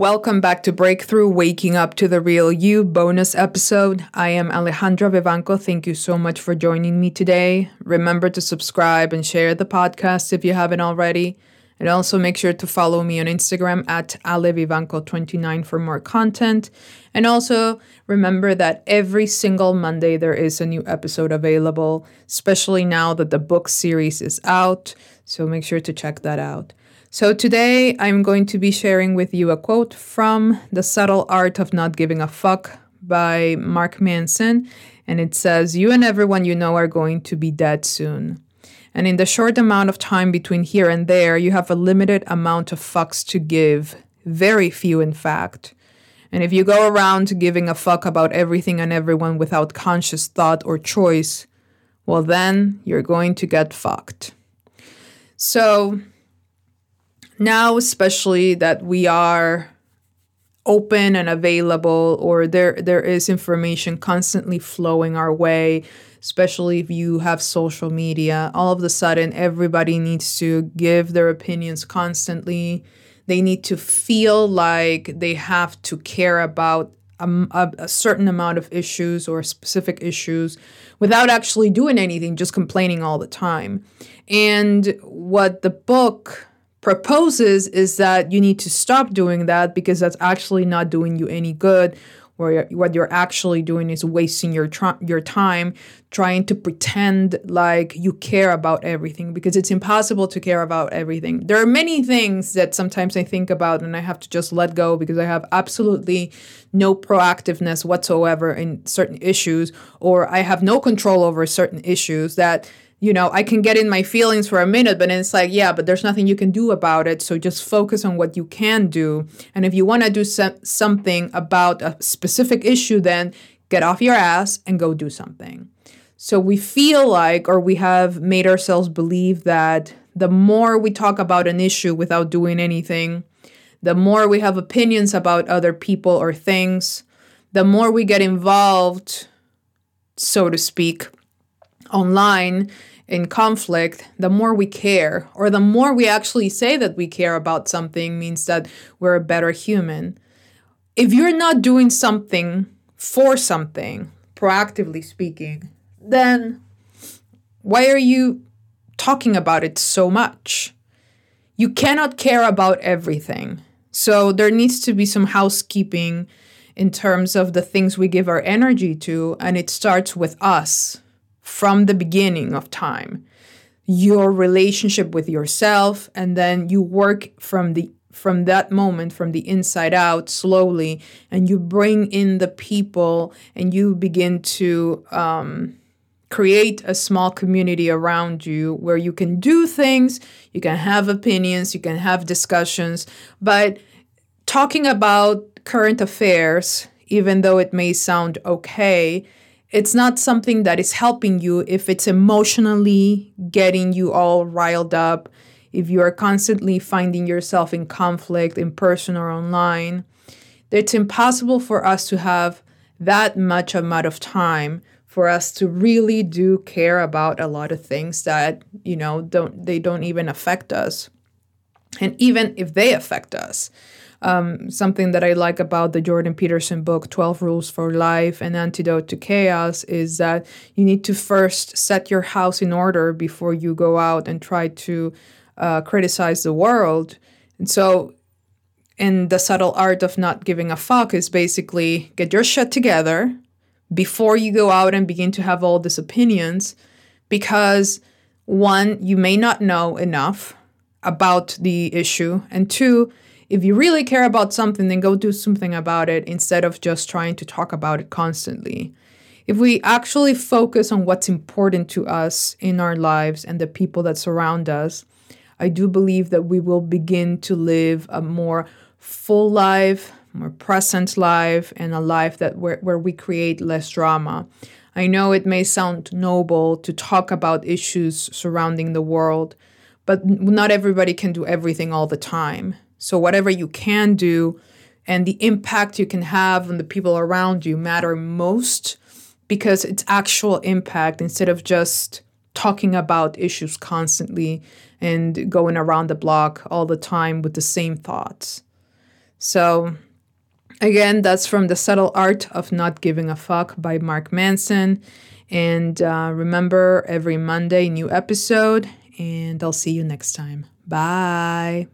Welcome back to Breakthrough Waking Up to the Real You bonus episode. I am Alejandra Vivanco. Thank you so much for joining me today. Remember to subscribe and share the podcast if you haven't already. And also make sure to follow me on Instagram at alevivanco29 for more content. And also remember that every single Monday there is a new episode available, especially now that the book series is out. So make sure to check that out. So today I'm going to be sharing with you a quote from The Subtle Art of Not Giving a Fuck by Mark Manson. And it says, "You and everyone you know are going to be dead soon. And in the short amount of time between here and there, you have a limited amount of fucks to give. Very few, in fact. And if you go around giving a fuck about everything and everyone without conscious thought or choice, well then you're going to get fucked." So now, especially that we are open and available, or there is information constantly flowing our way, especially if you have social media, all of a sudden everybody needs to give their opinions constantly. They need to feel like they have to care about a certain amount of issues or specific issues without actually doing anything, just complaining all the time. And what the book proposes is that you need to stop doing that, because that's actually not doing you any good. Or what you're actually doing is wasting your time trying to pretend like you care about everything, because it's impossible to care about everything. There are many things that sometimes I think about and I have to just let go, because I have absolutely no proactiveness whatsoever in certain issues, or I have no control over certain issues that, you know, I can get in my feelings for a minute, but then it's like, yeah, but there's nothing you can do about it. So just focus on what you can do. And if you want to do something about a specific issue, then get off your ass and go do something. So we feel like, or we have made ourselves believe that the more we talk about an issue without doing anything, the more we have opinions about other people or things, the more we get involved, so to speak, online in conflict, the more we care, or the more we actually say that we care about something, means that we're a better human. If you're not doing something for something, proactively speaking, then why are you talking about it so much? You cannot care about everything. So there needs to be some housekeeping in terms of the things we give our energy to, and it starts with us. From the beginning of time, your relationship with yourself, and then you work from that moment, from the inside out, slowly, and you bring in the people, and you begin to create a small community around you where you can do things, you can have opinions, you can have discussions, but talking about current affairs, even though it may sound okay, it's not something that is helping you if it's emotionally getting you all riled up, if you are constantly finding yourself in conflict in person or online. It's impossible for us to have that much amount of time for us to really do care about a lot of things that, you know, don't even affect us. And even if they affect us, something that I like about the Jordan Peterson book, 12 Rules for Life, An Antidote to Chaos, is that you need to first set your house in order before you go out and try to criticize the world. And so in The Subtle Art of Not Giving a Fuck is basically get your shit together before you go out and begin to have all these opinions, because one, you may not know enough about the issue, and two, if you really care about something, then go do something about it instead of just trying to talk about it constantly. If we actually focus on what's important to us in our lives and the people that surround us, I do believe that we will begin to live a more full life, more present life, and a life that where we create less drama. I know it may sound noble to talk about issues surrounding the world, but not everybody can do everything all the time. So whatever you can do and the impact you can have on the people around you matter most, because it's actual impact instead of just talking about issues constantly and going around the block all the time with the same thoughts. So again, that's from The Subtle Art of Not Giving a Fuck by Mark Manson. And remember, every Monday, new episode. And I'll see you next time. Bye.